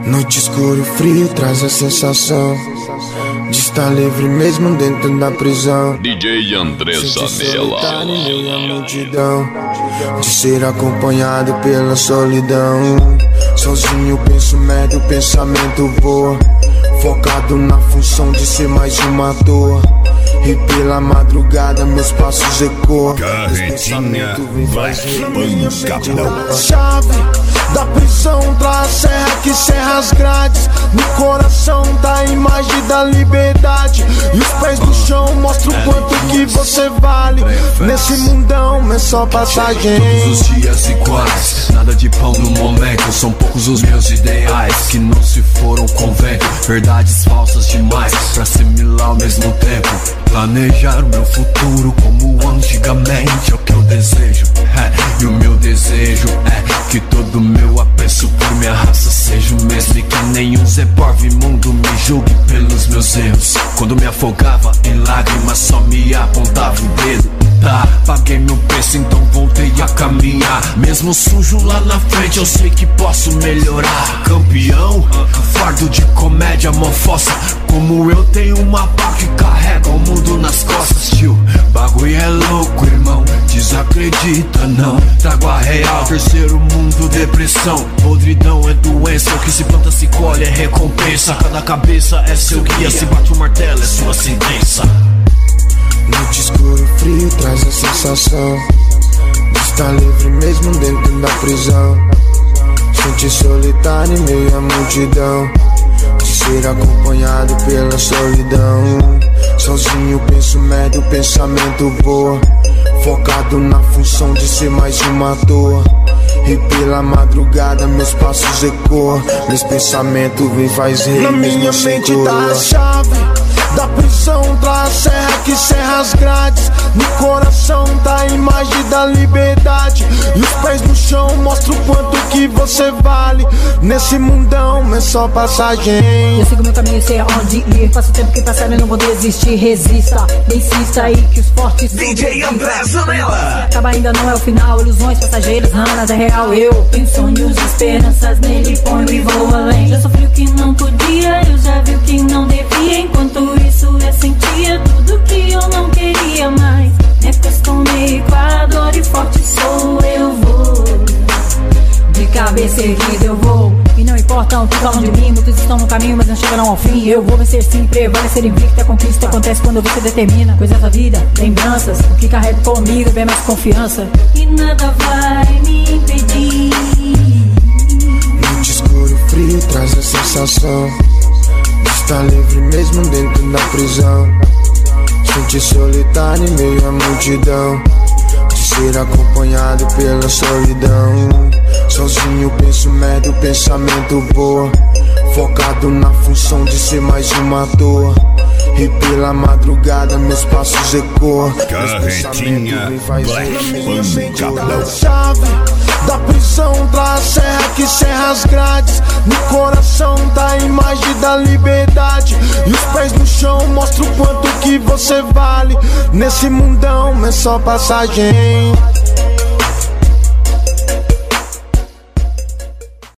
Noite escura e frio traz a sensação de estar livre mesmo dentro da prisão. DJ André Zanella. Em meio à multidão, de ser acompanhado pela solidão. Sozinho penso merda, o pensamento voa, focado na função de ser mais uma toa. E pela madrugada meus passos ecoam. Carretinha vai pancadão. Chave da prisão traz a serra que serra as grades. No coração tá a imagem da liberdade. E os pés no chão mostram o quanto que você vale. Nesse mundão é só passagem. Todos os dias iguais, nada de pão no momento. São poucos os meus ideais que não se foram com vento. Verdades falsas demais pra assimilar ao mesmo tempo. Planejar o meu futuro como antigamente é o que eu desejo. E o meu desejo é que todo meu apreço por minha raça seja o mesmo. E que nenhum Zé Porvo imundo me julgue pelos meus erros. Quando me afogava em lágrimas só me apontava o dedo. Tá, paguei meu preço, então voltei a caminhar. Mesmo sujo lá na frente eu sei que posso melhorar. Campeão, fardo de comédia, mofossa. Como eu tenho uma pá que carrega o mundo nas costas, tio. Bagulho é louco, irmão, desacredita não. Trago a real, terceiro mundo, depressão. Podridão é doença, o que se planta se colhe é recompensa. Cada cabeça é seu guia, se bate o martelo é sua sentença. Noite escuro e frio traz a sensação de estar livre mesmo dentro da prisão. Sentir solitário em meio à multidão, de ser acompanhado pela solidão. Sozinho penso merda, o pensamento voa, focado na função de ser mais uma toa. E pela madrugada meus passos ecoam. Meus pensamentos vêm faz rir. Na minha mente tá a chave da prisão traz a serra que serra as grades. No coração tá a imagem da liberdade. E os pés no chão mostram o quanto que você vale. Nesse mundão é só passagem. Eu sigo meu caminho, sei aonde ir. Faço o tempo que passar e não vou desistir. Resista, insista aí que os fortes DJ André Zanella. Acaba ainda não é o final, ilusões passageiras, nada é real. Eu tenho sonhos, esperanças nele, ponho e vou além. Já sofri o que não podia, eu já vi o que não devia. Enquanto isso eu sentia tudo que eu não queria mais. Me acostumei com a dor e forte sou eu vou. De cabeça erguida eu vou. E não importa o que falam de mim, muitos estão no caminho mas não chegarão ao fim. Eu vou vencer sim, prevalecer invicto. A conquista acontece quando você determina coisas da vida, lembranças. O que carrego comigo é bem mais confiança. E nada vai me impedir. Noite escuro e frio traz a sensação de estar livre mesmo dentro da prisão. Sentir solitário em meio à multidão, de ser acompanhado pela solidão. Sozinho penso merda, o pensamento voa, focado na função de ser mais uma toa. E pela madrugada meus passos ecoam. Carretinha vai pancadão. Chave da prisão traz a serra que serra as grades. No coração tá a imagem da liberdade. E os pés no chão mostram o quanto que você vale. Nesse mundão é só passagem.